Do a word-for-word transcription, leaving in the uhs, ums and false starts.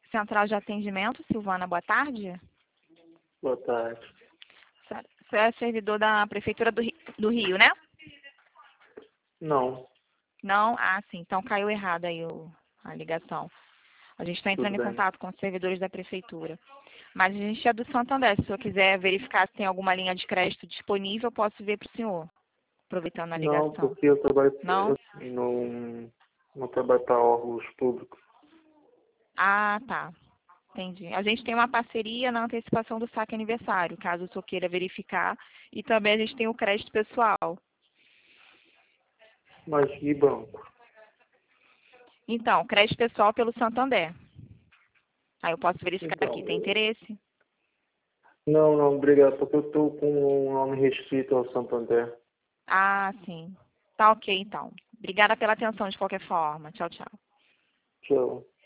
Central de Atendimento, Silvana, boa tarde. Boa tarde. Você é servidor da Prefeitura do Rio, do Rio, né? Não, Não? Ah, sim. Então caiu errado aí o, a ligação. A gente está entrando tudo em bem. contato com os servidores da Prefeitura. Mas a gente é do Santander. Se o senhor quiser verificar se tem alguma linha de crédito disponível, eu posso ver para o senhor, aproveitando a Não, ligação. porque eu trabalho, Não? eu não, não trabalho para órgãos públicos. Ah, tá. Entendi. A gente tem uma parceria na antecipação do saque aniversário, caso o senhor queira verificar. E também a gente tem o crédito pessoal. Mas de banco? Então, crédito pessoal pelo Santander. Aí eu posso verificar Então, aqui. Tem interesse? não, não, obrigado, porque eu estou com um nome restrito ao Santander. Ah, sim. Tá ok, então. Obrigada pela atenção de qualquer forma. Tchau, tchau. Tchau.